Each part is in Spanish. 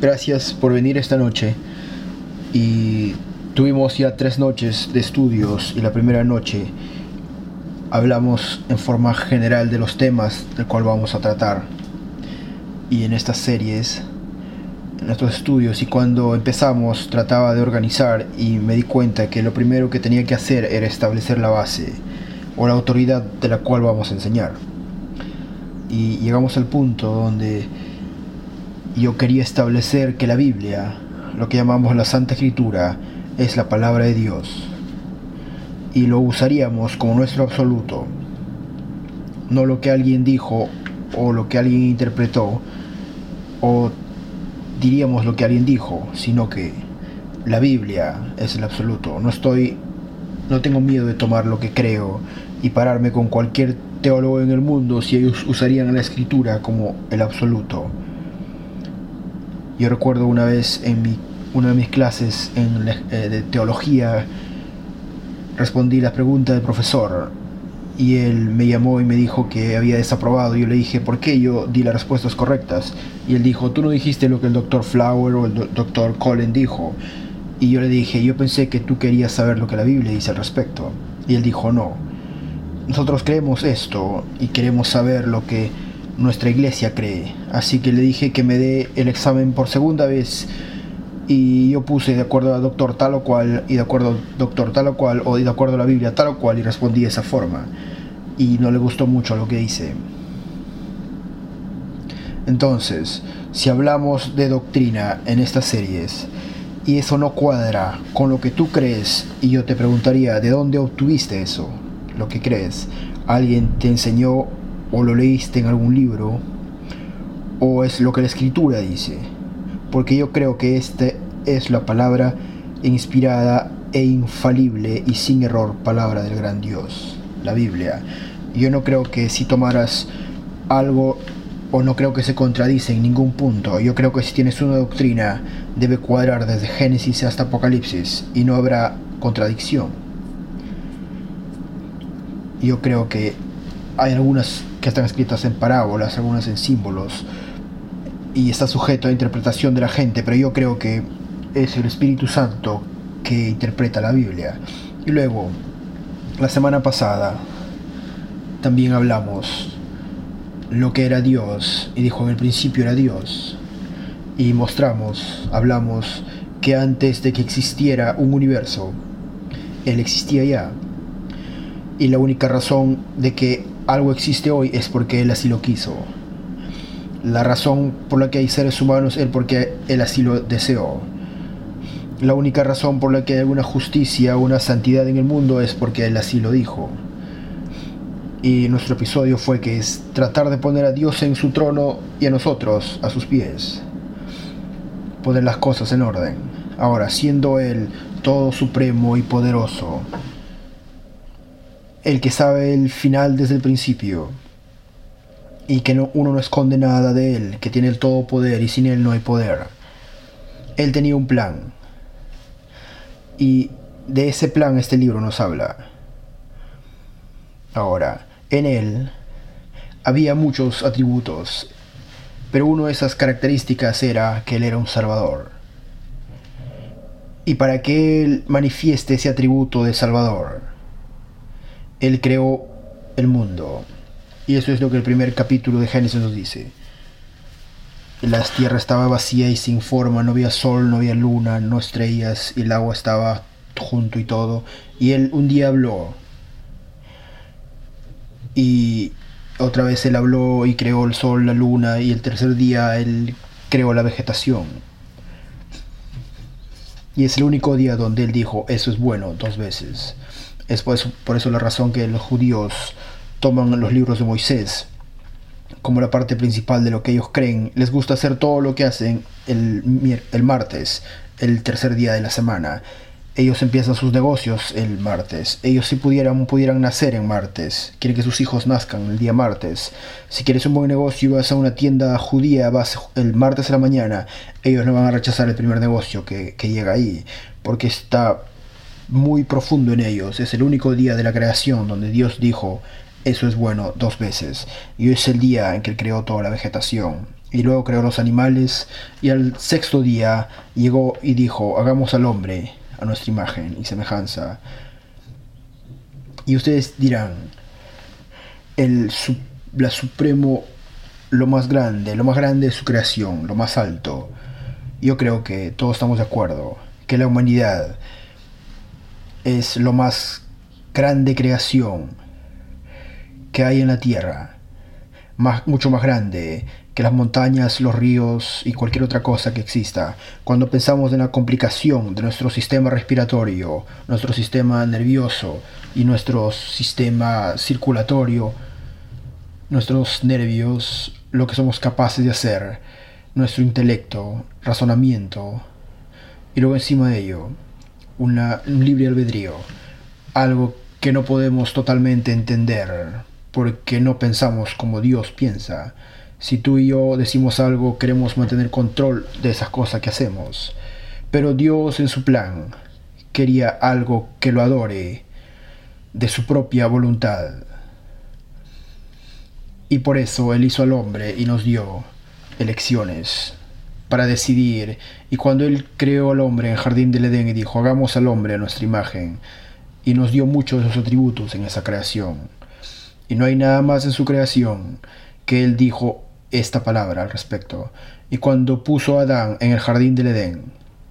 Gracias por venir esta noche. Y tuvimos ya 3 noches de estudios y la primera noche hablamos en forma general de los temas del cual vamos a tratar. Y en estas series, en estos estudios, y cuando empezamos trataba de organizar y me di cuenta que lo primero que tenía que hacer era establecer la base o la autoridad de la cual vamos a enseñar. Y llegamos al punto donde yo quería establecer que la Biblia, lo que llamamos la Santa Escritura, es la palabra de Dios y lo usaríamos como nuestro absoluto, no lo que alguien dijo o lo que alguien interpretó o diríamos lo que alguien dijo, sino que la Biblia es el absoluto. No tengo miedo de tomar lo que creo y pararme con cualquier teólogo en el mundo si ellos usarían la Escritura como el absoluto. Yo recuerdo una vez en una de mis clases de teología respondí la pregunta del profesor y él me llamó y me dijo que había desaprobado. Yo le dije por qué yo di las respuestas correctas y él dijo: tú no dijiste lo que el Dr. Flower o el Dr. Colin dijo. Y yo le dije: yo pensé que tú querías saber lo que la Biblia dice al respecto. Y él dijo: no, nosotros creemos esto y queremos saber lo que nuestra iglesia cree. Así que le dije que me dé el examen por segunda vez y yo puse de acuerdo al doctor tal o cual y de acuerdo al doctor tal o cual o de acuerdo a la Biblia tal o cual, y respondí de esa forma y no le gustó mucho lo que hice. Entonces, si hablamos de doctrina en estas series y eso no cuadra con lo que tú crees, y yo te preguntaría: ¿de dónde obtuviste eso? Lo que crees, ¿alguien te enseñó o lo leíste en algún libro o es lo que la Escritura dice? Porque yo creo que esta es la palabra inspirada e infalible y sin error, palabra del gran Dios, la Biblia. Yo no creo que si tomaras algo, o no creo que se contradice en ningún punto. Yo creo que si tienes una doctrina debe cuadrar desde Génesis hasta Apocalipsis y no habrá contradicción. Yo creo que hay algunas que están escritas en parábolas, algunas en símbolos, y está sujeto a interpretación de la gente, pero yo creo que es el Espíritu Santo que interpreta la Biblia. Y luego, la semana pasada también hablamos lo que era Dios, y dijo: en el principio era Dios, y hablamos que antes de que existiera un universo, Él existía ya, y la única razón de que algo existe hoy es porque Él así lo quiso. La razón por la que hay seres humanos es porque Él así lo deseó. La única razón por la que hay alguna justicia o una santidad en el mundo es porque Él así lo dijo. Y nuestro episodio fue que es tratar de poner a Dios en su trono y a nosotros a sus pies. Poner las cosas en orden. Ahora, siendo Él todo supremo y poderoso, el que sabe el final desde el principio, y que uno no esconde nada de Él, que tiene el todo poder y sin Él no hay poder. Él tenía un plan, y de ese plan este libro nos habla. Ahora, en Él había muchos atributos, pero una de esas características era que Él era un Salvador. Y para que Él manifieste ese atributo de Salvador, Él creó el mundo. Y eso es lo que el primer capítulo de Génesis nos dice. La tierra estaba vacía y sin forma, no había sol, no había luna, no estrellas, y el agua estaba junto y todo. Y Él un día habló, y otra vez Él habló y creó el sol, la luna, y el tercer día Él creó la vegetación. Y es el único día donde Él dijo: eso es bueno, 2 veces. Es por eso la razón que los judíos toman los libros de Moisés como la parte principal de lo que ellos creen. Les gusta hacer todo lo que hacen el martes, el tercer día de la semana. Ellos empiezan sus negocios el martes. Ellos si pudieran nacer en martes. Quieren que sus hijos nazcan el día martes. Si quieres un buen negocio y vas a una tienda judía, vas el martes a la mañana, ellos no van a rechazar el primer negocio que llega ahí, porque está muy profundo en ellos. Es el único día de la creación donde Dios dijo: eso es bueno, 2 veces. Y hoy es el día en que Él creó toda la vegetación. Y luego creó los animales, y al sexto día llegó y dijo: hagamos al hombre a nuestra imagen y semejanza. Y ustedes dirán: la supremo, lo más grande de su creación, lo más alto. Yo creo que todos estamos de acuerdo que la humanidad es lo más grande creación que hay en la tierra, mucho más grande que las montañas, los ríos y cualquier otra cosa que exista. Cuando pensamos en la complicación de nuestro sistema respiratorio, nuestro sistema nervioso y nuestro sistema circulatorio, nuestros nervios, lo que somos capaces de hacer, nuestro intelecto, razonamiento, y luego encima de ello, un libre albedrío, algo que no podemos totalmente entender porque no pensamos como Dios piensa. Si tú y yo decimos algo, queremos mantener control de esas cosas que hacemos, pero Dios en su plan quería algo que lo adore de su propia voluntad. Y por eso Él hizo al hombre y nos dio elecciones para decidir. Y cuando Él creó al hombre en el jardín del Edén y dijo: hagamos al hombre a nuestra imagen, y nos dio muchos de sus atributos en esa creación. Y no hay nada más en su creación que Él dijo esta palabra al respecto. Y cuando puso a Adán en el jardín del Edén,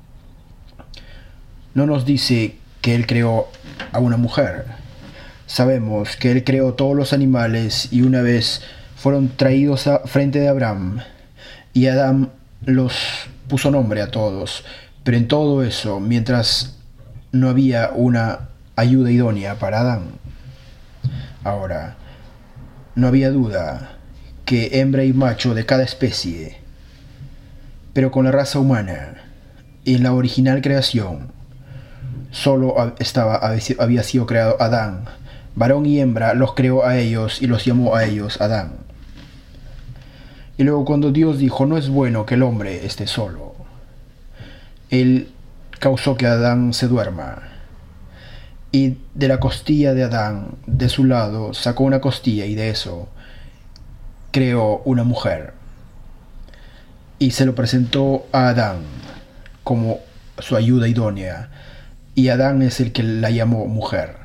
no nos dice que Él creó a una mujer. Sabemos que Él creó todos los animales y una vez fueron traídos frente de Abraham, y Adán los puso nombre a todos. Pero en todo eso, mientras no había una ayuda idónea para Adán. Ahora, no había duda que hembra y macho de cada especie, pero con la raza humana y en la original creación, solo había sido creado Adán. Varón y hembra los creó a ellos y los llamó a ellos Adán. Y luego cuando Dios dijo: no es bueno que el hombre esté solo, Él causó que Adán se duerma. Y de la costilla de Adán, de su lado, sacó una costilla y de eso creó una mujer. Y se lo presentó a Adán como su ayuda idónea. Y Adán es el que la llamó mujer.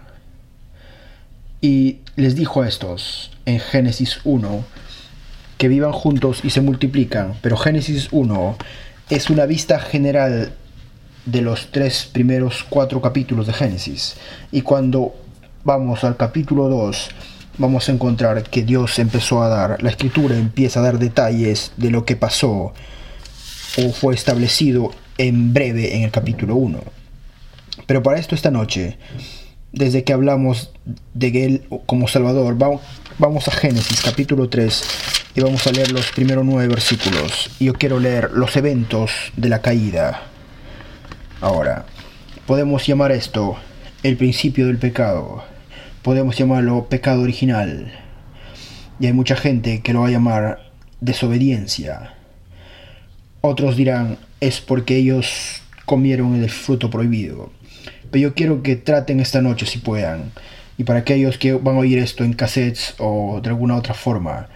Y les dijo a estos en Génesis 1 que vivan juntos y se multiplican. Pero Génesis 1 es una vista general de los 4 capítulos de Génesis. Y cuando vamos al capítulo 2, vamos a encontrar que Dios empezó a dar, la escritura empieza a dar detalles de lo que pasó o fue establecido en breve en el capítulo 1. Pero para esto esta noche, desde que hablamos de Él como Salvador, vamos a Génesis capítulo 3 y vamos a leer los primeros 9 versículos. Y yo quiero leer los eventos de la caída. Ahora, podemos llamar esto el principio del pecado. Podemos llamarlo pecado original. Y hay mucha gente que lo va a llamar desobediencia. Otros dirán: es porque ellos comieron el fruto prohibido. Pero yo quiero que traten esta noche, si puedan, y para aquellos que van a oír esto en cassettes o de alguna otra forma,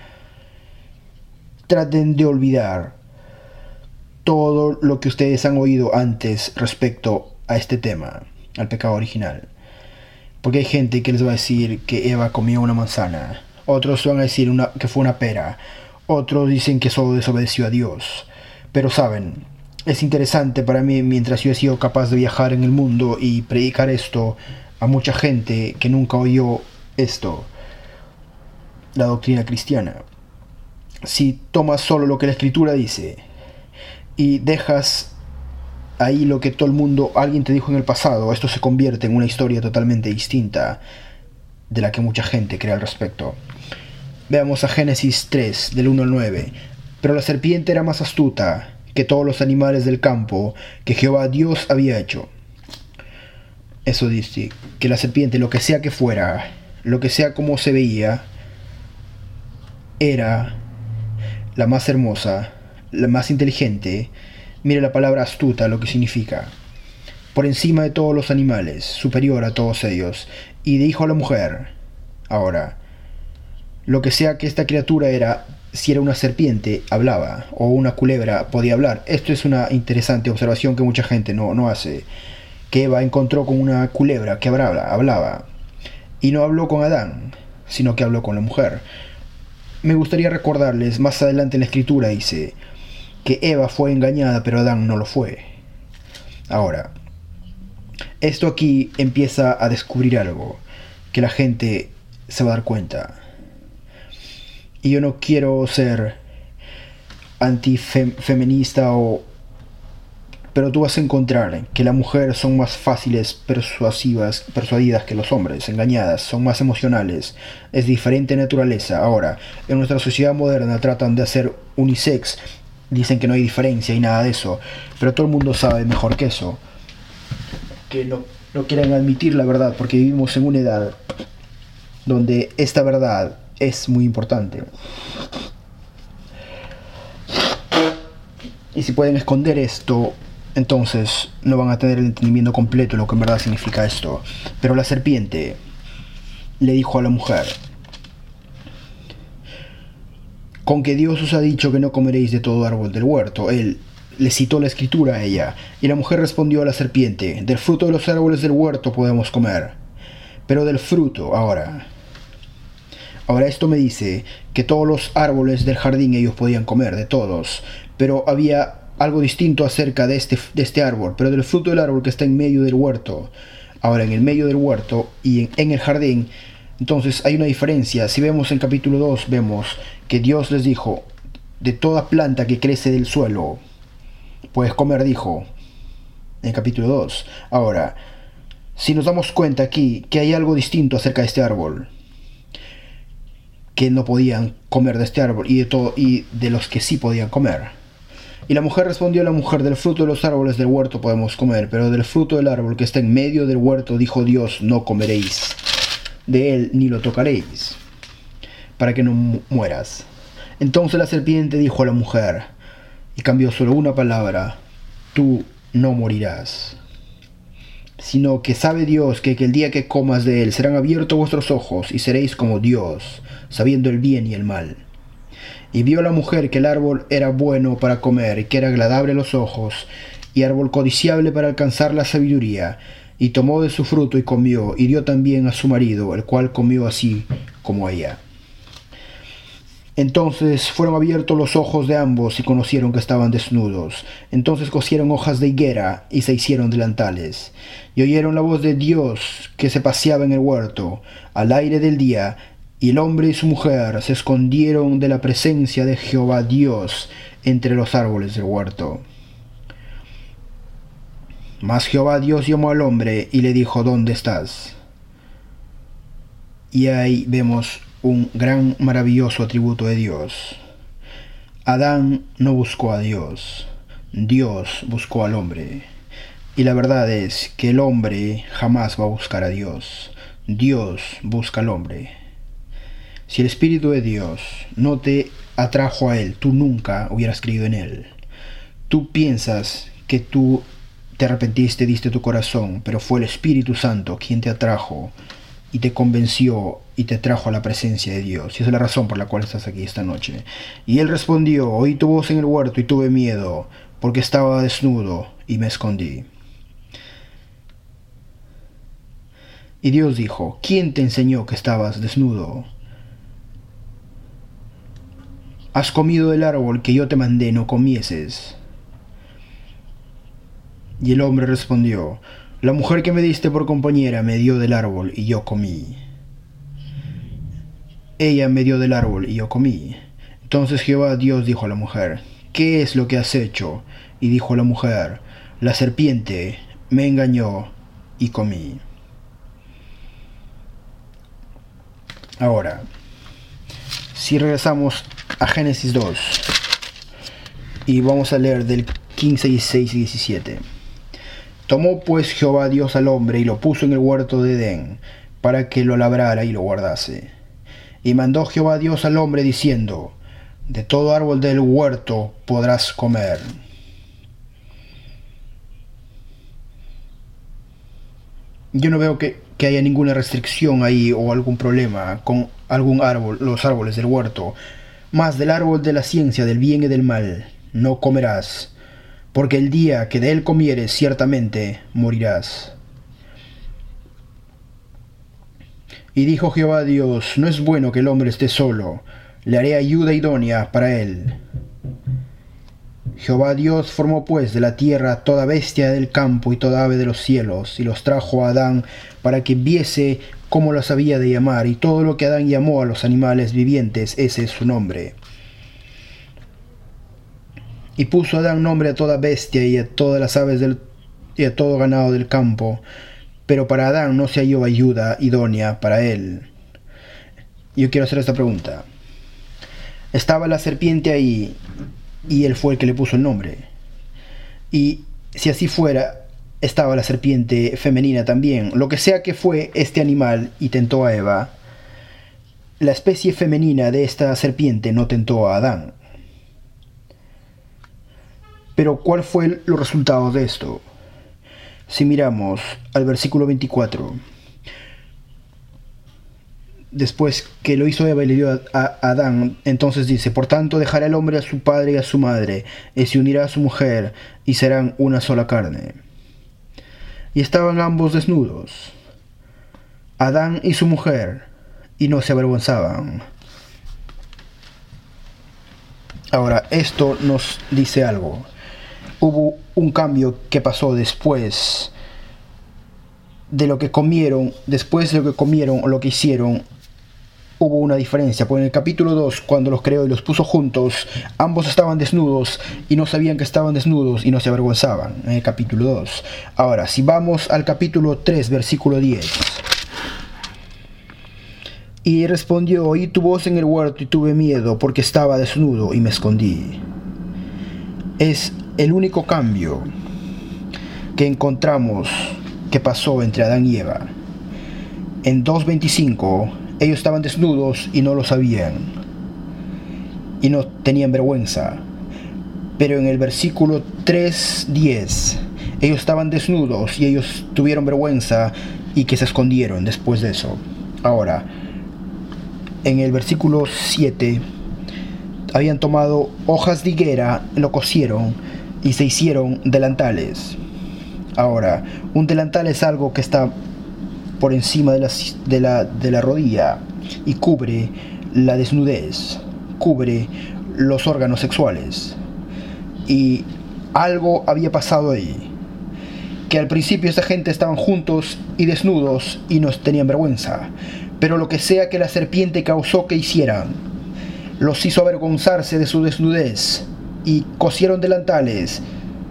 traten de olvidar todo lo que ustedes han oído antes respecto a este tema, al pecado original. Porque hay gente que les va a decir que Eva comió una manzana, otros van a decir que fue una pera, otros dicen que solo desobedeció a Dios. Pero saben, es interesante para mí, mientras yo he sido capaz de viajar en el mundo y predicar esto a mucha gente que nunca oyó esto, la doctrina cristiana. Si tomas solo lo que la escritura dice y dejas ahí lo que todo el mundo, alguien te dijo en el pasado, esto se convierte en una historia totalmente distinta de la que mucha gente cree al respecto. Veamos a Génesis 3, del 1 al 9. Pero la serpiente era más astuta que todos los animales del campo que Jehová Dios había hecho. Eso dice, que la serpiente, lo que sea que fuera, lo que sea como se veía, era la más hermosa, la más inteligente. Mire la palabra astuta, lo que significa: por encima de todos los animales, superior a todos ellos. Y dijo a la mujer: ahora, lo que sea que esta criatura era, si era una serpiente, hablaba, o una culebra podía hablar. Esto es una interesante observación que mucha gente no hace. Que Eva encontró con una culebra que hablaba, y no habló con Adán, sino que habló con la mujer. Me gustaría recordarles, más adelante en la escritura dice que Eva fue engañada, pero Adán no lo fue. Ahora, esto aquí empieza a descubrir algo que la gente se va a dar cuenta. Y yo no quiero ser antifeminista pero tú vas a encontrar que las mujeres son más fáciles persuadidas que los hombres, engañadas, son más emocionales, es diferente naturaleza. Ahora, en nuestra sociedad moderna tratan de hacer unisex, dicen que no hay diferencia y nada de eso, pero todo el mundo sabe mejor que eso, que no quieren admitir la verdad porque vivimos en una edad donde esta verdad es muy importante. Y si pueden esconder esto, entonces no van a tener el entendimiento completo de lo que en verdad significa esto. Pero la serpiente le dijo a la mujer: con que Dios os ha dicho que no comeréis de todo árbol del huerto. Él le citó la escritura a ella, y la mujer respondió a la serpiente: del fruto de los árboles del huerto podemos comer, pero del fruto, ahora esto me dice que todos los árboles del jardín ellos podían comer, de todos, pero había algo distinto acerca de este árbol, pero del fruto del árbol que está en medio del huerto. Ahora, en el medio del huerto y en el jardín, entonces hay una diferencia. Si vemos en capítulo 2, vemos que Dios les dijo: de toda planta que crece del suelo puedes comer, dijo en capítulo 2. Ahora, si nos damos cuenta aquí que hay algo distinto acerca de este árbol, que no podían comer de este árbol y de los que sí podían comer. Y la mujer respondió a la mujer: del fruto de los árboles del huerto podemos comer, pero del fruto del árbol que está en medio del huerto, dijo Dios, no comeréis de él ni lo tocaréis, para que no mueras. Entonces la serpiente dijo a la mujer, y cambió solo una palabra: tú no morirás, sino que sabe Dios que el día que comas de él serán abiertos vuestros ojos y seréis como Dios, sabiendo el bien y el mal. Y vio la mujer que el árbol era bueno para comer, y que era agradable a los ojos, y árbol codiciable para alcanzar la sabiduría, y tomó de su fruto y comió, y dio también a su marido, el cual comió así como ella. Entonces fueron abiertos los ojos de ambos y conocieron que estaban desnudos. Entonces cosieron hojas de higuera y se hicieron delantales. Y oyeron la voz de Dios que se paseaba en el huerto al aire del día. Y el hombre y su mujer se escondieron de la presencia de Jehová Dios entre los árboles del huerto. Mas Jehová Dios llamó al hombre y le dijo: ¿dónde estás? Y ahí vemos un gran maravilloso atributo de Dios. Adán no buscó a Dios, Dios buscó al hombre. Y la verdad es que el hombre jamás va a buscar a Dios, Dios busca al hombre. Si el Espíritu de Dios no te atrajo a Él, tú nunca hubieras creído en Él. Tú piensas que tú te arrepentiste, diste tu corazón, pero fue el Espíritu Santo quien te atrajo y te convenció y te trajo a la presencia de Dios. Y esa es la razón por la cual estás aquí esta noche. Y él respondió: oí tu voz en el huerto y tuve miedo, porque estaba desnudo y me escondí. Y Dios dijo: ¿quién te enseñó que estabas desnudo? Has comido del árbol que yo te mandé no comieses. Y el hombre respondió: la mujer que me diste por compañera me dio del árbol y yo comí. Ella me dio del árbol y yo comí. Entonces Jehová Dios dijo a la mujer: ¿qué es lo que has hecho? Y dijo la mujer: la serpiente me engañó y comí. Ahora, si regresamos a Génesis 2 y vamos a leer del 15, 16 y 17. Tomó pues Jehová Dios al hombre y lo puso en el huerto de Edén, para que lo labrara y lo guardase. Y mandó Jehová Dios al hombre diciendo: de todo árbol del huerto podrás comer. Yo no veo que haya ninguna restricción ahí o algún problema con algún árbol, los árboles del huerto, Mas del árbol de la ciencia del bien y del mal no comerás, porque el día que de él comieres ciertamente morirás. Y dijo Jehová Dios: no es bueno que el hombre esté solo, le haré ayuda idónea para él. Jehová Dios formó pues de la tierra toda bestia del campo y toda ave de los cielos, y los trajo a Adán para que viese cómo las había de llamar, y todo lo que Adán llamó a los animales vivientes, ese es su nombre. Y puso Adán nombre a toda bestia y a todas las aves y a todo ganado del campo, pero para Adán no se halló ayuda idónea para él. Yo quiero hacer esta pregunta. Estaba la serpiente ahí, y él fue el que le puso el nombre. Y si así fuera, estaba la serpiente femenina también. Lo que sea que fue este animal y tentó a Eva, la especie femenina de esta serpiente no tentó a Adán. Pero ¿cuál fue los resultados de esto? Si miramos al versículo 24, después que lo hizo Eva y le dio a Adán, entonces dice: por tanto dejará el hombre a su padre y a su madre, y se unirá a su mujer, y serán una sola carne. Y estaban ambos desnudos, Adán y su mujer, y no se avergonzaban. Ahora, esto nos dice algo. Hubo un cambio que pasó después de lo que comieron, o lo que hicieron. Hubo una diferencia, porque en el capítulo 2, cuando los creó y los puso juntos, ambos estaban desnudos y no sabían que estaban desnudos y no se avergonzaban, en el capítulo 2. Ahora, si vamos al capítulo 3, versículo 10. Y respondió: oí tu voz en el huerto y tuve miedo, porque estaba desnudo y me escondí. Es el único cambio que encontramos que pasó entre Adán y Eva. En 2:25, ellos estaban desnudos y no lo sabían, y no tenían vergüenza. Pero en el versículo 3:10, ellos estaban desnudos y ellos tuvieron vergüenza y que se escondieron después de eso. Ahora, en el versículo 7, habían tomado hojas de higuera, lo cosieron y se hicieron delantales. Ahora, un delantal es algo que está por encima de la rodilla y cubre la desnudez, cubre los órganos sexuales. Y algo había pasado ahí, que al principio esta gente estaban juntos y desnudos y no tenían vergüenza, pero lo que sea que la serpiente causó que hicieran, los hizo avergonzarse de su desnudez y cosieron delantales.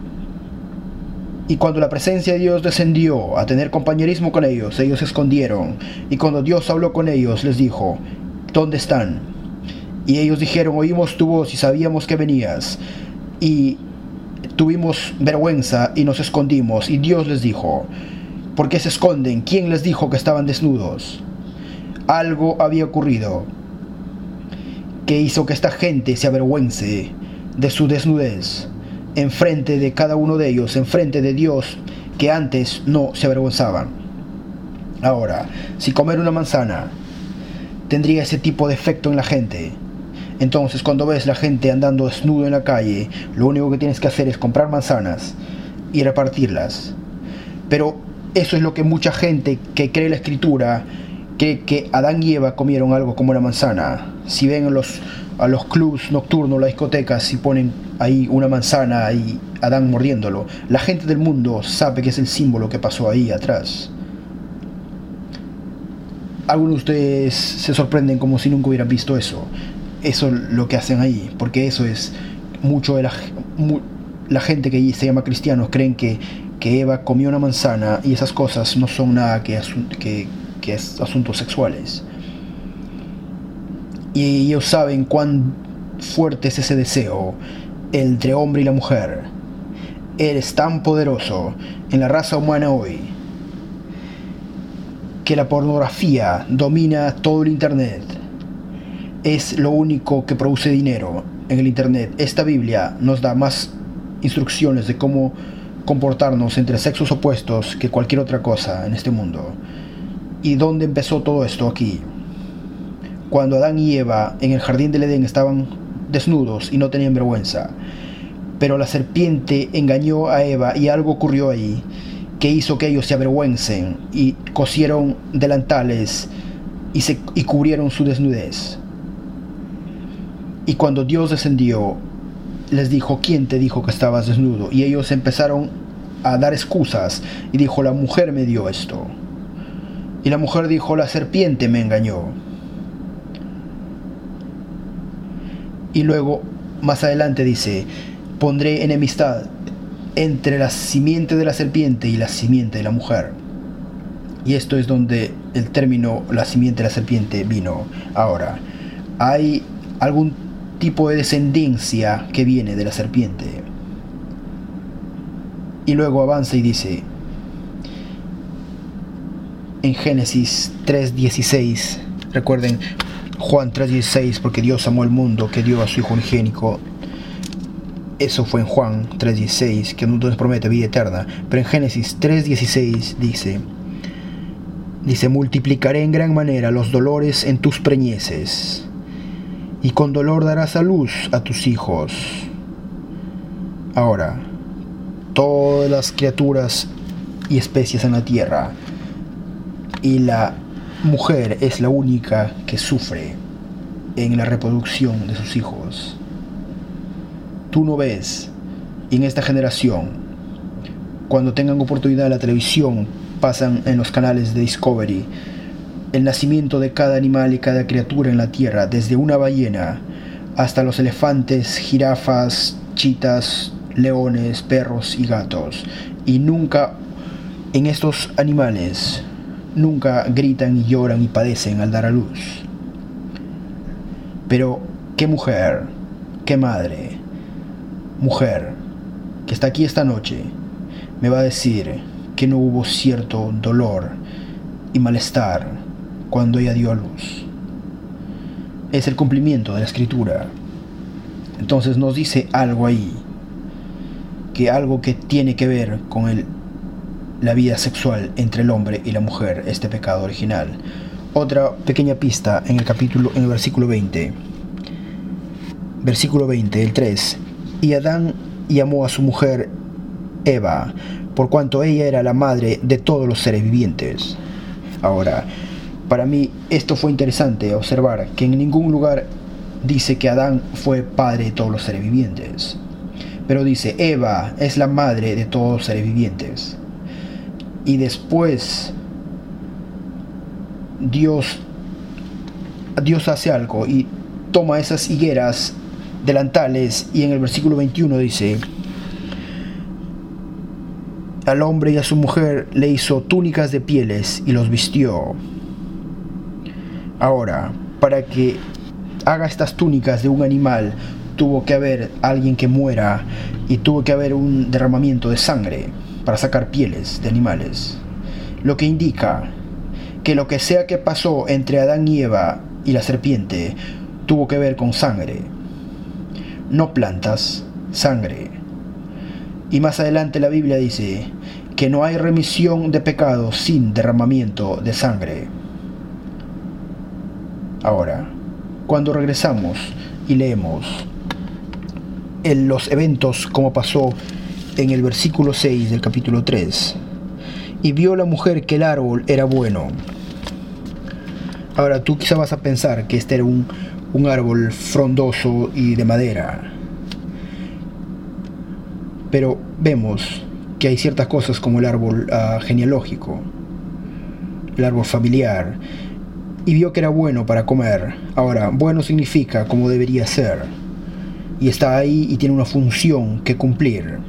Y cuando la presencia de Dios descendió a tener compañerismo con ellos, ellos se escondieron. Y cuando Dios habló con ellos, les dijo: ¿dónde están? Y ellos dijeron: oímos tu voz y sabíamos que venías, y tuvimos vergüenza y nos escondimos. Y Dios les dijo: ¿por qué se esconden? ¿Quién les dijo que estaban desnudos? Algo había ocurrido que hizo que esta gente se avergüence de su desnudez enfrente de cada uno de ellos, enfrente de Dios, que antes no se avergonzaban. Ahora, si comer una manzana tendría ese tipo de efecto en la gente, entonces cuando ves la gente andando desnudo en la calle, lo único que tienes que hacer es comprar manzanas y repartirlas. Pero eso es lo que mucha gente que cree la escritura cree, que Adán y Eva comieron algo como una manzana. Si ven a los clubs nocturnos, las discotecas, si ponen ahí una manzana y Adán mordiéndolo, la gente del mundo sabe que es el símbolo que pasó ahí atrás. Algunos de ustedes se sorprenden como si nunca hubieran visto eso. Eso es lo que hacen ahí, porque eso es mucho de la gente que se llama cristianos creen que Eva comió una manzana, y esas cosas no son nada que es asuntos sexuales. Y ellos saben cuán fuerte es ese deseo entre hombre y la mujer. Él es tan poderoso en la raza humana hoy que la pornografía domina todo el internet. Es lo único que produce dinero en el internet. Esta Biblia nos da más instrucciones de cómo comportarnos entre sexos opuestos que cualquier otra cosa en este mundo. ¿Y dónde empezó todo esto? Aquí, cuando Adán y Eva en el jardín del Edén estaban desnudos y no tenían vergüenza. Pero la serpiente engañó a Eva y algo ocurrió ahí que hizo que ellos se avergüencen y cosieron delantales y cubrieron su desnudez. Y cuando Dios descendió, les dijo: ¿quién te dijo que estabas desnudo? Y ellos empezaron a dar excusas y dijo: la mujer me dio esto. Y la mujer dijo: la serpiente me engañó. Y luego más adelante dice: pondré enemistad entre la simiente de la serpiente y la simiente de la mujer. Y esto es donde el término la simiente de la serpiente vino. Ahora, hay algún tipo de descendencia que viene de la serpiente. Y luego avanza y dice en Génesis 3:16, recuerden Juan 3:16, porque Dios amó el mundo que dio a su Hijo unigénito. Eso fue en Juan 3:16, que no nos promete vida eterna. Pero en Génesis 3:16 dice: multiplicaré en gran manera los dolores en tus preñeces, y con dolor darás a luz a tus hijos. Ahora, todas las criaturas y especies en la tierra, y la mujer es la única que sufre en la reproducción de sus hijos. Tú no ves, y en esta generación, cuando tengan oportunidad en la televisión, pasan en los canales de Discovery el nacimiento de cada animal y cada criatura en la tierra, desde una ballena hasta los elefantes, jirafas, chitas, leones, perros y gatos. Y nunca en estos animales nunca gritan y lloran y padecen al dar a luz. Pero qué mujer, qué madre, mujer que está aquí esta noche, me va a decir que no hubo cierto dolor y malestar cuando ella dio a luz. Es el cumplimiento de la escritura. Entonces nos dice algo ahí, que algo que tiene que ver con la vida sexual entre el hombre y la mujer, este pecado original. Otra pequeña pista en el versículo 20. Versículo 20, el 3. Y Adán llamó a su mujer Eva, por cuanto ella era la madre de todos los seres vivientes. Ahora, para mí esto fue interesante observar que en ningún lugar dice que Adán fue padre de todos los seres vivientes, pero dice: Eva es la madre de todos los seres vivientes. Y después Dios hace algo y toma esas higueras, delantales, y en el versículo 21 dice: al hombre y a su mujer le hizo túnicas de pieles y los vistió. Ahora, para que haga estas túnicas de un animal, tuvo que haber alguien que muera y tuvo que haber un derramamiento de sangre para sacar pieles de animales, lo que indica que lo que sea que pasó entre Adán y Eva y la serpiente tuvo que ver con sangre, no plantas, sangre. Y más adelante la Biblia dice que no hay remisión de pecados sin derramamiento de sangre. Ahora, cuando regresamos y leemos los eventos como pasó en el versículo 6 del capítulo 3, y vio la mujer que el árbol era bueno. Ahora tú quizá vas a pensar que este era un árbol frondoso y de madera, pero vemos que hay ciertas cosas como el árbol genealógico, el árbol familiar, y vio que era bueno para comer. Ahora, bueno significa como debería ser, y está ahí y tiene una función que cumplir.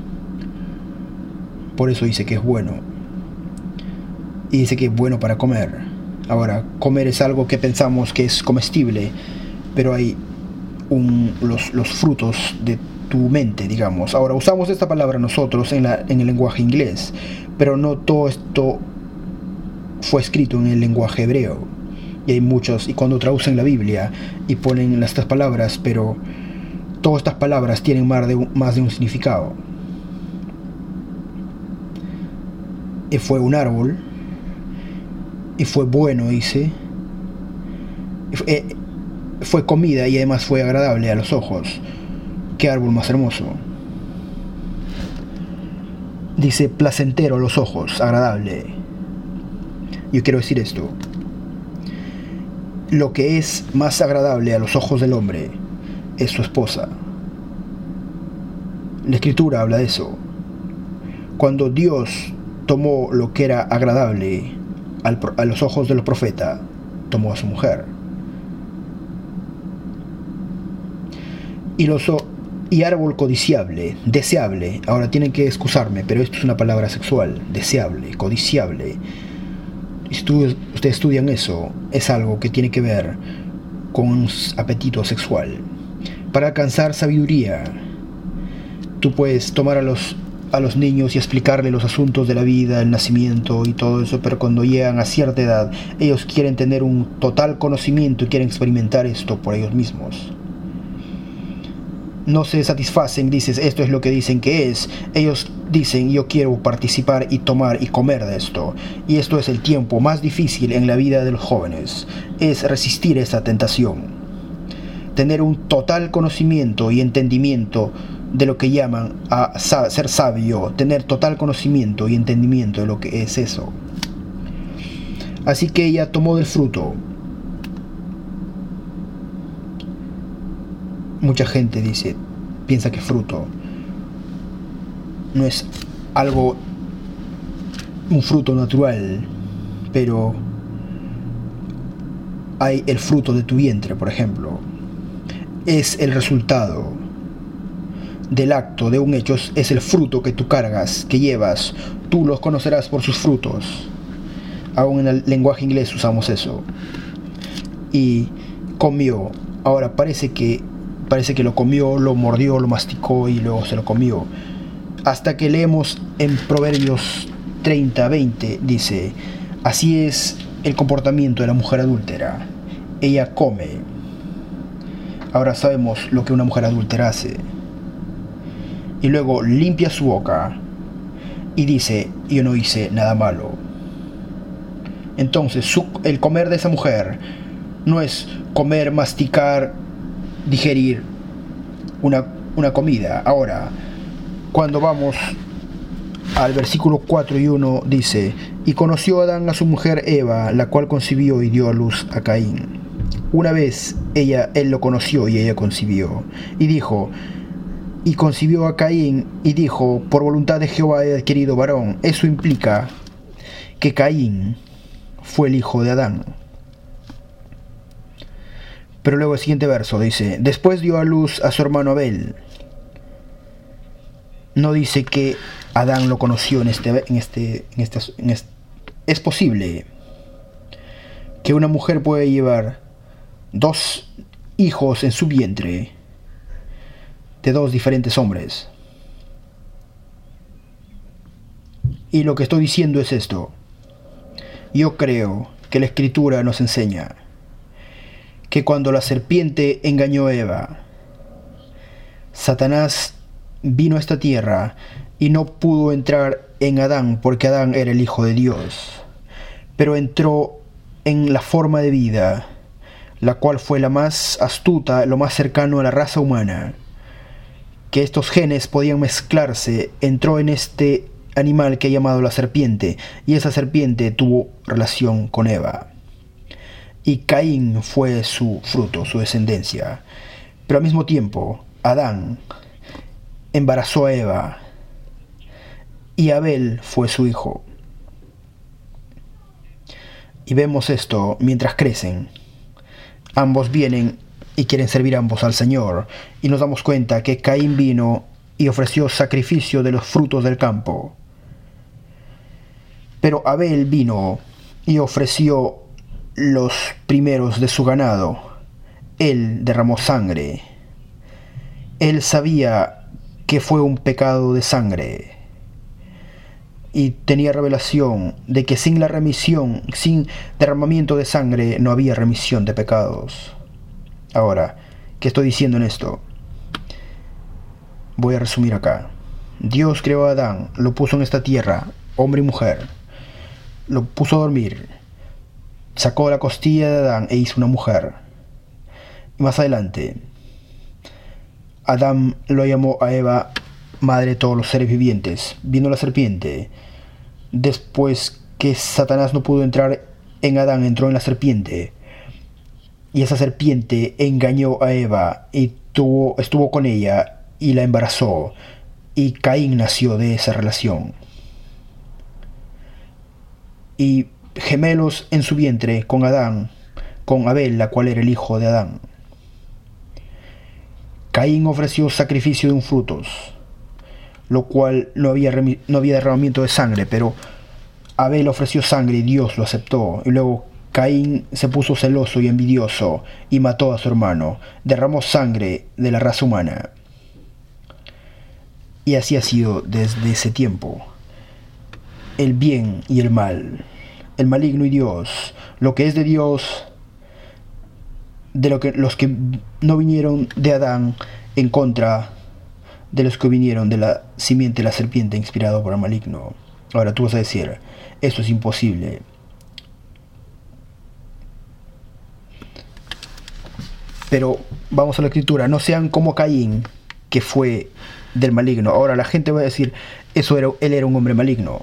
Por eso dice que es bueno, y dice que es bueno para comer. Ahora, comer es algo que pensamos que es comestible, pero hay los frutos de tu mente, digamos. Ahora, usamos esta palabra nosotros en el lenguaje inglés, pero no todo esto fue escrito en el lenguaje hebreo. Y hay muchos, y cuando traducen la Biblia y ponen estas palabras, pero todas estas palabras tienen más de un significado. Y fue un árbol, y fue bueno, dice, fue comida y además fue agradable a los ojos. ¡Qué árbol más hermoso! Dice placentero a los ojos, agradable. Yo quiero decir esto. Lo que es más agradable a los ojos del hombre es su esposa. La Escritura habla de eso. Cuando Dios tomó lo que era agradable a los ojos de los profetas, tomó a su mujer. Y árbol codiciable, deseable. Ahora tienen que excusarme, pero esto es una palabra sexual. Deseable, codiciable. Ustedes estudian eso, es algo que tiene que ver con un apetito sexual. Para alcanzar sabiduría, tú puedes tomar a los niños y explicarles los asuntos de la vida, el nacimiento y todo eso, pero cuando llegan a cierta edad, ellos quieren tener un total conocimiento y quieren experimentar esto por ellos mismos. No se satisfacen, dices, esto es lo que dicen que es. Ellos dicen, yo quiero participar y tomar y comer de esto. Y esto es el tiempo más difícil en la vida de los jóvenes, es resistir esa tentación. Tener un total conocimiento y entendimiento de lo que llaman a ser sabio, tener total conocimiento y entendimiento de lo que es eso. Así que ella tomó del fruto. Mucha gente piensa que fruto no es un fruto natural, pero hay el fruto de tu vientre, por ejemplo. Es el resultado del acto, de un hecho, es el fruto que tú cargas, que llevas. Tú los conocerás por sus frutos. Aún en el lenguaje inglés usamos eso. Y comió. Ahora parece que lo comió, lo mordió, lo masticó y luego se lo comió. Hasta que leemos en Proverbios 30:20, dice, así es el comportamiento de la mujer adúltera. Ella come. Ahora sabemos lo que una mujer adúltera hace. Y luego limpia su boca y dice, yo no hice nada malo. Entonces el comer de esa mujer no es comer, masticar, digerir una comida. Ahora, cuando vamos al versículo 4 y 1, dice, y conoció Adán a su mujer Eva, la cual concibió y dio a luz a Caín. Una vez él lo conoció y ella concibió. Y concibió a Caín y dijo, por voluntad de Jehová he adquirido varón. Eso implica que Caín fue el hijo de Adán. Pero luego el siguiente verso dice, después dio a luz a su hermano Abel. No dice que Adán lo conoció es posible que una mujer pueda llevar 2 hijos en su vientre de 2 diferentes hombres. Y lo que estoy diciendo es esto. Yo creo que la Escritura nos enseña que cuando la serpiente engañó a Eva, Satanás vino a esta tierra y no pudo entrar en Adán porque Adán era el hijo de Dios, pero entró en la forma de vida, la cual fue la más astuta, lo más cercano a la raza humana, que estos genes podían mezclarse. Entró en este animal que he llamado la serpiente, y esa serpiente tuvo relación con Eva. Y Caín fue su fruto, su descendencia. Pero al mismo tiempo, Adán embarazó a Eva y Abel fue su hijo. Y vemos esto mientras crecen. Ambos vienen y quieren servir ambos al Señor. Y nos damos cuenta que Caín vino y ofreció sacrificio de los frutos del campo. Pero Abel vino y ofreció los primeros de su ganado. Él derramó sangre. Él sabía que fue un pecado de sangre. Y tenía revelación de que sin la remisión, sin derramamiento de sangre, no había remisión de pecados. Ahora, ¿qué estoy diciendo en esto? Voy a resumir acá. Dios creó a Adán, lo puso en esta tierra, hombre y mujer. Lo puso a dormir. Sacó la costilla de Adán e hizo una mujer. Más adelante, Adán lo llamó a Eva madre de todos los seres vivientes. Vino la serpiente. Después que Satanás no pudo entrar en Adán, entró en la serpiente. Y esa serpiente engañó a Eva y estuvo con ella y la embarazó. Y Caín nació de esa relación. Y gemelos en su vientre con Adán, con Abel, la cual era el hijo de Adán. Caín ofreció sacrificio de un frutos, lo cual no había derramamiento de sangre, pero Abel ofreció sangre y Dios lo aceptó. Y luego Caín se puso celoso y envidioso y mató a su hermano, derramó sangre de la raza humana. Y así ha sido desde ese tiempo. El bien y el mal, el maligno y Dios, lo que es de Dios, los que no vinieron de Adán, en contra de los que vinieron de la simiente de la serpiente inspirado por el maligno. Ahora tú vas a decir, esto es imposible. Pero vamos a la escritura, no sean como Caín, que fue del maligno. Ahora la gente va a decir, él era un hombre maligno.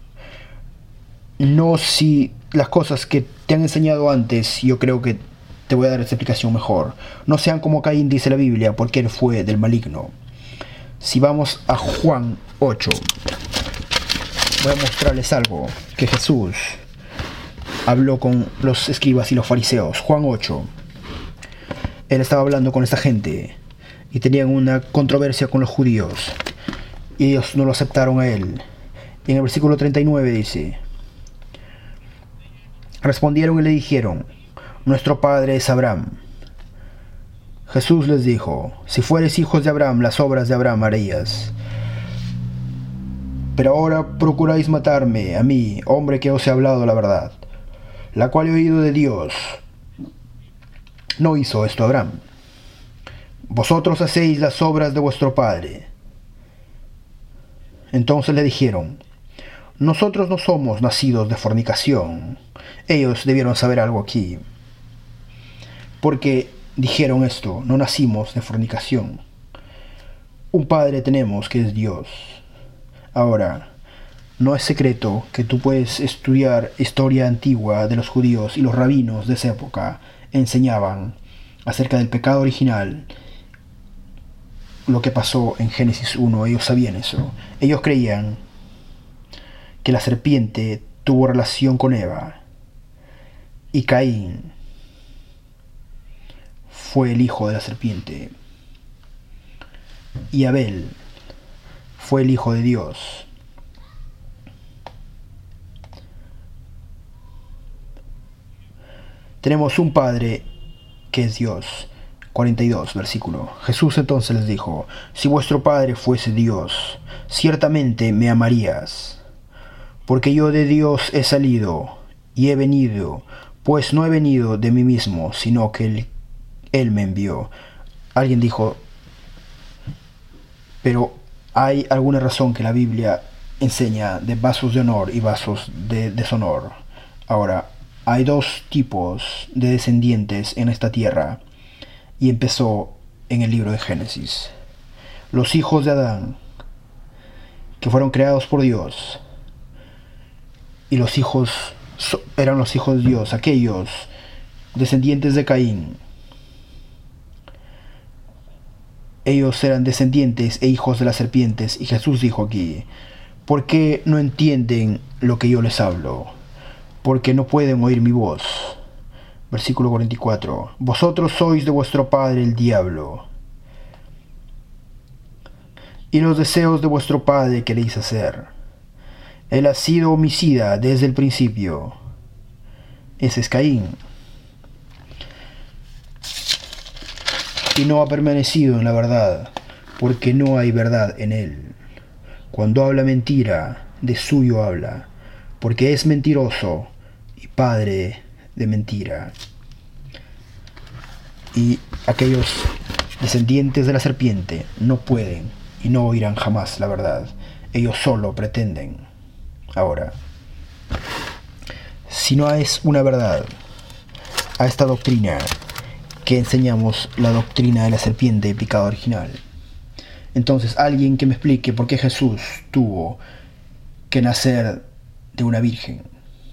No, si las cosas que te han enseñado antes, yo creo que te voy a dar esta explicación mejor. No sean como Caín, dice la Biblia, porque él fue del maligno. Si vamos a Juan 8, voy a mostrarles algo que Jesús habló con los escribas y los fariseos. Juan 8. Él estaba hablando con esta gente y tenían una controversia con los judíos y ellos no lo aceptaron a él. Y en el versículo 39 dice: respondieron y le dijeron: nuestro padre es Abraham. Jesús les dijo: si fueres hijos de Abraham, las obras de Abraham harías. Pero ahora procuráis matarme, a mí, hombre que os he hablado la verdad, la cual he oído de Dios. No hizo esto Abraham. Vosotros hacéis las obras de vuestro padre. Entonces le dijeron: nosotros no somos nacidos de fornicación. Ellos debieron saber algo aquí, porque dijeron esto: no nacimos de fornicación. Un padre tenemos que es Dios. Ahora, no es secreto que tú puedes estudiar historia antigua de los judíos, y los rabinos de esa época enseñaban acerca del pecado original, lo que pasó en Génesis 1. Ellos sabían eso. Ellos creían que la serpiente tuvo relación con Eva, y Caín fue el hijo de la serpiente, y Abel fue el hijo de Dios. Tenemos un padre que es Dios. 42, versículo. Jesús entonces les dijo: si vuestro padre fuese Dios, ciertamente me amarías, porque yo de Dios he salido y he venido, pues no he venido de mí mismo, sino que Él me envió. Alguien dijo: pero hay alguna razón que la Biblia enseña de vasos de honor y vasos de deshonor. Ahora, hay dos tipos de descendientes en esta tierra, y empezó en el libro de Génesis. Los hijos de Adán, que fueron creados por Dios, y los hijos eran los hijos de Dios, aquellos descendientes de Caín. Ellos eran descendientes e hijos de las serpientes. Y Jesús dijo aquí: ¿por qué no entienden lo que yo les hablo? Porque no pueden oír mi voz. Versículo 44. Vosotros sois de vuestro padre el diablo, y los deseos de vuestro padre queréis hacer. Él ha sido homicida desde el principio. Ese es Caín. Y no ha permanecido en la verdad, porque no hay verdad en él. Cuando habla mentira, de suyo habla, porque es mentiroso y padre de mentira. Y aquellos descendientes de la serpiente no pueden y no oirán jamás la verdad. Ellos solo pretenden. Ahora, si no es una verdad a esta doctrina, que enseñamos la doctrina de la serpiente picada original. Entonces, alguien que me explique por qué Jesús tuvo que nacer de una virgen.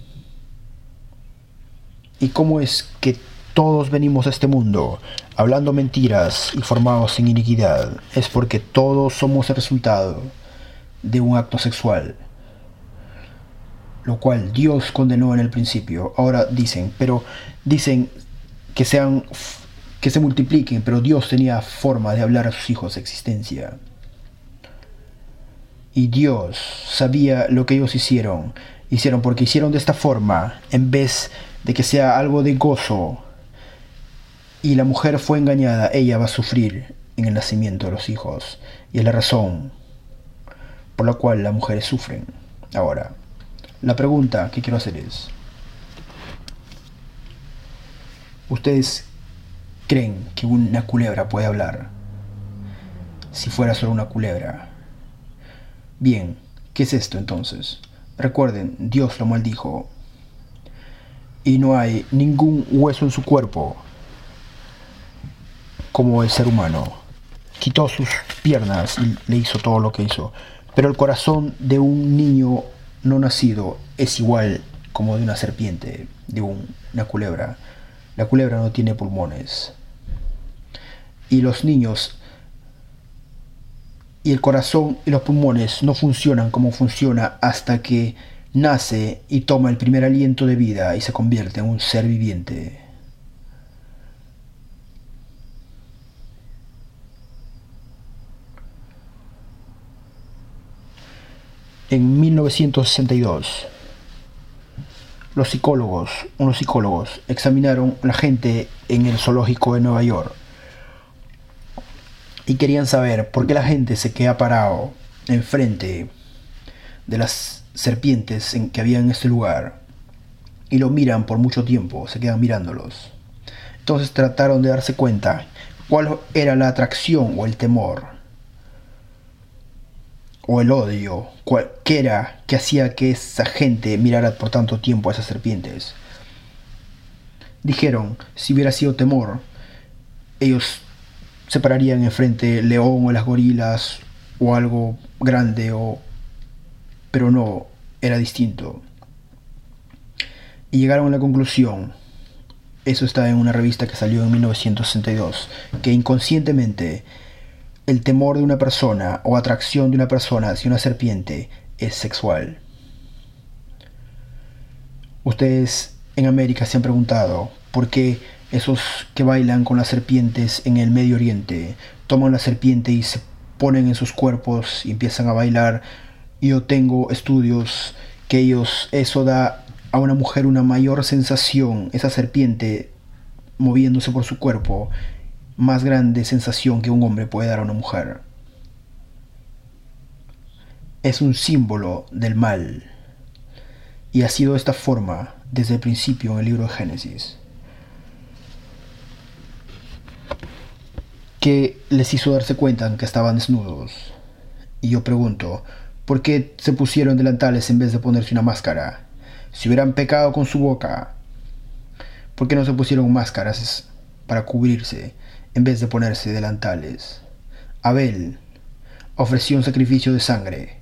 ¿Y cómo es que todos venimos a este mundo hablando mentiras y formados en iniquidad? Es porque todos somos el resultado de un acto sexual, lo cual Dios condenó en el principio. Ahora dicen que se multipliquen, pero Dios tenía forma de hablar a sus hijos de existencia. Y Dios sabía lo que ellos hicieron porque hicieron de esta forma, en vez de que sea algo de gozo, y la mujer fue engañada, ella va a sufrir en el nacimiento de los hijos. Y es la razón por la cual las mujeres sufren. Ahora, la pregunta que quiero hacer es: ¿ustedes creen que una culebra puede hablar? Si fuera solo una culebra. Bien, ¿qué es esto entonces? Recuerden, Dios lo maldijo. Y no hay ningún hueso en su cuerpo como el ser humano. Quitó sus piernas y le hizo todo lo que hizo. Pero el corazón de un niño no nacido es igual como de una serpiente, de una culebra. La culebra no tiene pulmones. Y los niños, y el corazón y los pulmones no funcionan como funciona hasta que nace y toma el primer aliento de vida y se convierte en un ser viviente. En 1962, unos psicólogos examinaron a la gente en el zoológico de Nueva York y querían saber por qué la gente se queda parado enfrente de las serpientes que había en este lugar y lo miran por mucho tiempo, se quedan mirándolos. Entonces trataron de darse cuenta cuál era la atracción o el temor o el odio, qué era que hacía que esa gente mirara por tanto tiempo a esas serpientes. Dijeron, si hubiera sido temor, ellos se pararían enfrente del león o las gorilas o algo grande, pero no, era distinto. Y llegaron a la conclusión, eso está en una revista que salió en 1962, que inconscientemente el temor de una persona o atracción de una persona hacia una serpiente es sexual. Ustedes en América se han preguntado por qué esos que bailan con las serpientes en el Medio Oriente toman la serpiente y se ponen en sus cuerpos y empiezan a bailar. Yo tengo estudios que eso da a una mujer una mayor sensación, esa serpiente moviéndose por su cuerpo, más grande sensación que un hombre puede dar a una mujer. Es un símbolo del mal y ha sido de esta forma desde el principio en el libro de Génesis. ¿Qué les hizo darse cuenta que estaban desnudos? Y yo pregunto, ¿por qué se pusieron delantales en vez de ponerse una máscara? Si hubieran pecado con su boca, ¿por qué no se pusieron máscaras para cubrirse en vez de ponerse delantales? Abel ofreció un sacrificio de sangre.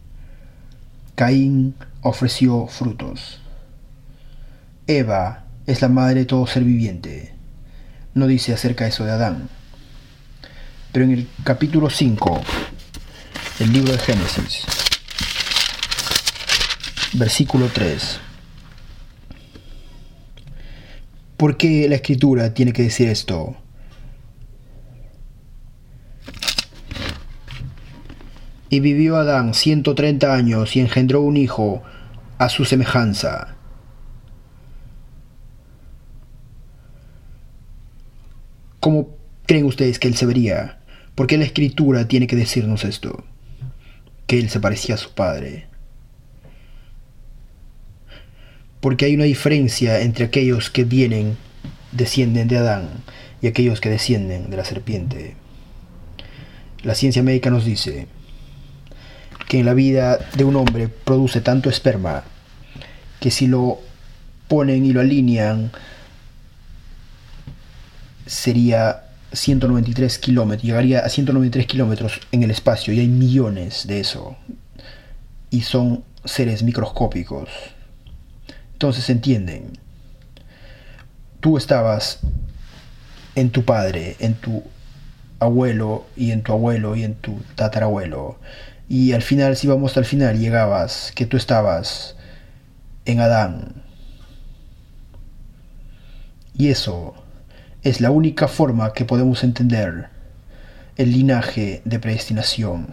Caín ofreció frutos. Eva es la madre de todo ser viviente. No dice acerca de eso de Adán. Pero en el capítulo 5 del libro de Génesis, versículo 3, ¿por qué la escritura tiene que decir esto? Y vivió Adán 130 años y engendró un hijo a su semejanza. ¿Cómo creen ustedes que él se vería? ¿Por qué la escritura tiene que decirnos esto? Que él se parecía a su padre. Porque hay una diferencia entre aquellos que descienden de Adán y aquellos que descienden de la serpiente. La ciencia médica nos dice que en la vida de un hombre produce tanto esperma que si lo ponen y lo alinean sería 193 kilómetros, llegaría a 193 kilómetros en el espacio, y hay millones de eso, y son seres microscópicos. Entonces entienden, tú estabas en tu padre, en tu abuelo y en tu tatarabuelo, y al final, si vamos hasta el final, llegabas que tú estabas en Adán. Y eso es la única forma que podemos entender el linaje de predestinación.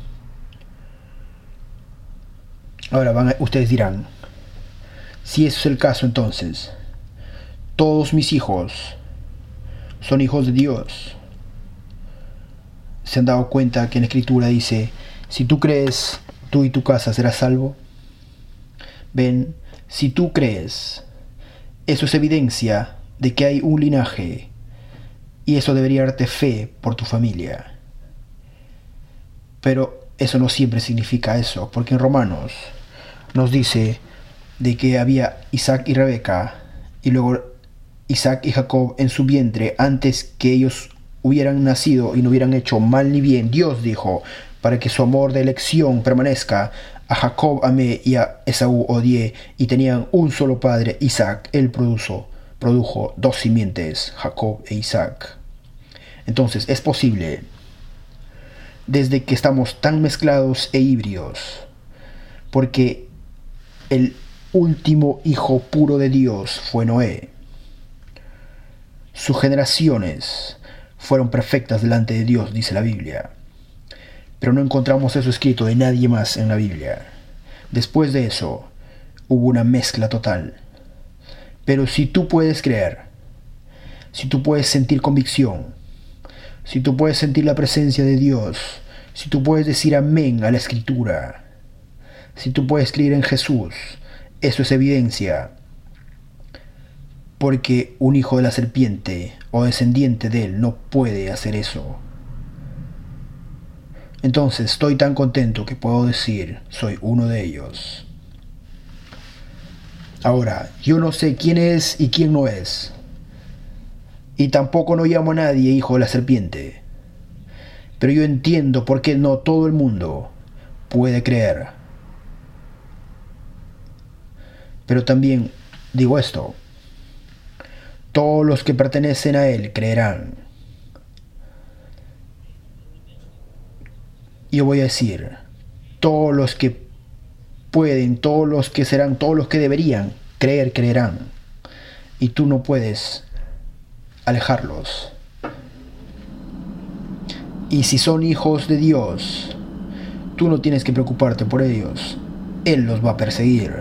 Ahora ustedes dirán, si eso es el caso, entonces todos mis hijos son hijos de Dios. ¿Se han dado cuenta que en la Escritura dice, si tú crees, tú y tu casa serás salvo? Ven, si tú crees, eso es evidencia de que hay un linaje, y eso debería darte fe por tu familia. Pero eso no siempre significa eso, porque en Romanos nos dice de que había Isaac y Rebeca, y luego Isaac y Jacob en su vientre, antes que ellos hubieran nacido y no hubieran hecho mal ni bien. Dios dijo, para que su amor de elección permanezca, a Jacob amé y a Esaú odié, y tenían un solo padre, Isaac. Él produjo dos simientes, Jacob e Isaac. Entonces es posible, desde que estamos tan mezclados e híbridos, porque el último hijo puro de Dios fue Noé. Sus generaciones fueron perfectas delante de Dios, dice la Biblia. Pero no encontramos eso escrito de nadie más en la Biblia. Después de eso, hubo una mezcla total. Pero si tú puedes creer, si tú puedes sentir convicción, si tú puedes sentir la presencia de Dios, si tú puedes decir amén a la Escritura, si tú puedes creer en Jesús, eso es evidencia. Porque un hijo de la serpiente o descendiente de él no puede hacer eso. Entonces estoy tan contento que puedo decir, soy uno de ellos. Ahora, yo no sé quién es y quién no es. Y tampoco no llamo a nadie hijo de la serpiente. Pero yo entiendo por qué no todo el mundo puede creer. Pero también digo esto, todos los que pertenecen a él creerán. Yo voy a decir, todos los que pueden, todos los que serán, todos los que deberían creer, creerán. Y tú no puedes alejarlos. Y si son hijos de Dios, tú no tienes que preocuparte por ellos. Él los va a perseguir.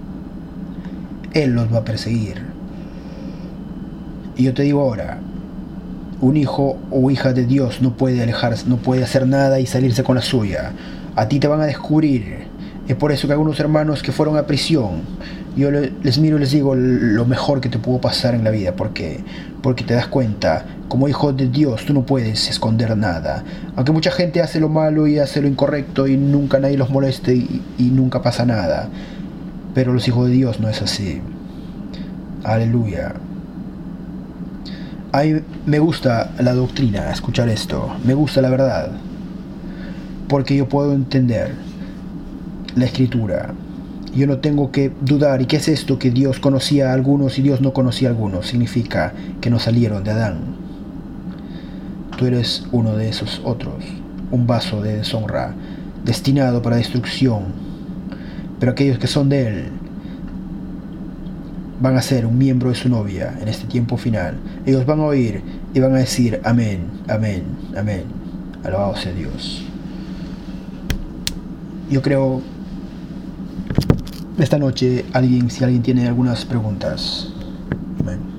Él los va a perseguir. Y yo te digo ahora, un hijo o hija de Dios no puede alejarse, no puede hacer nada y salirse con la suya. A ti te van a descubrir. Es por eso que algunos hermanos que fueron a prisión, yo les miro y les digo lo mejor que te pudo pasar en la vida. ¿Por qué? Porque te das cuenta, como hijo de Dios, tú no puedes esconder nada. Aunque mucha gente hace lo malo y hace lo incorrecto y nunca nadie los moleste y nunca pasa nada. Pero los hijos de Dios no es así. Aleluya. A mí me gusta la doctrina, escuchar esto. Me gusta la verdad. Porque yo puedo entender la Escritura. Yo no tengo que dudar. ¿Y qué es esto? Que Dios conocía a algunos y Dios no conocía a algunos. Significa que no salieron de Adán. Tú eres uno de esos otros. Un vaso de deshonra, destinado para destrucción. Pero aquellos que son de Él van a ser un miembro de su novia en este tiempo final. Ellos van a oír y van a decir amén, amén, amén. Alabado sea Dios. Yo creo esta noche si alguien tiene algunas preguntas. Amén.